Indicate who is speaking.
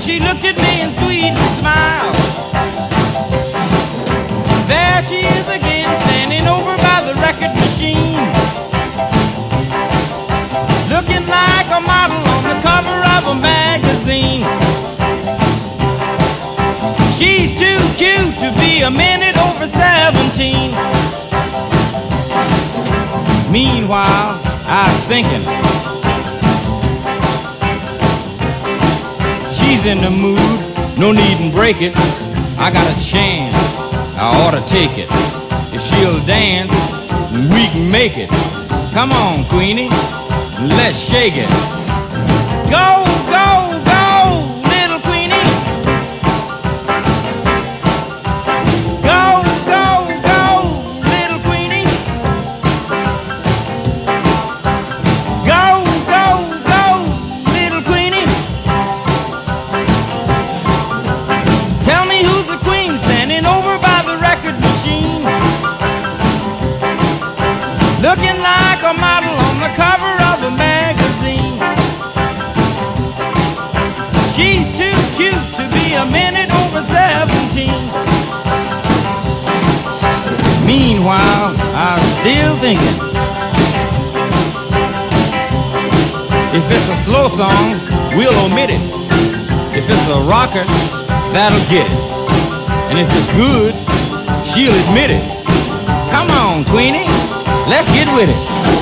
Speaker 1: she looked at me and sweetly smiled. There she is again, standing over by the record machine, looking like a model on the cover of a magazine. She's too cute to be a minute over 17. Meanwhile, I was thinking, she's in the mood, no need to break it. I got a chance, I ought to take it. If she'll dance, we can make it. Come on, Queenie, let's shake it. Go, go, go, little Queenie. Go, go, go, little Queenie. Go, go, go, little Queenie. Tell me who's the queen standing over by the record machine, looking like a model on the cover of a magazine. She's too cute to be a minute over 17. Meanwhile, I'm still thinking, if it's a slow song, we'll omit it. If it's a rocker, that'll get it. And if it's good, she'll admit it. Come on, Queenie, let's get with it.